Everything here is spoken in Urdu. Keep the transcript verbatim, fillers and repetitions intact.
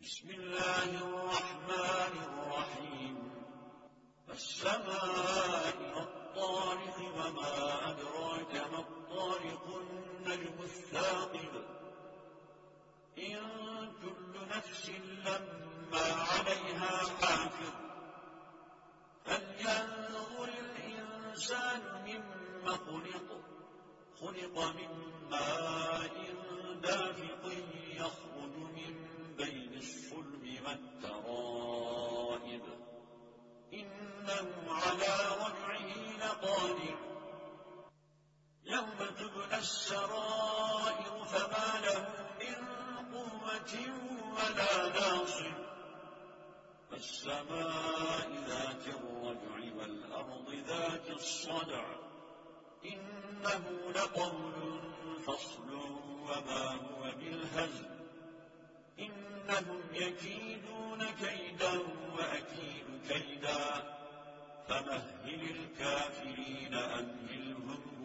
بسم الله الرحمن الرحيم السماء والطارق وما أدراك ما الطارق النجم الثاقب إن كل نفس لما عليها حافظ فلينظر الإنسان مما خلق خلق من ماء دافق يخرج من بين الصلب والترائب إنه على رجعه لقادر يوم تبلى السرائر فما له من قوة ولا ناصر والسماء ذات الرجع والأرض ذات الصدع إنه لقول فصل وما هو بالهزل إنهم يكيدون كيدا وأكيد كيدا فمهل الكافرين أمهلهم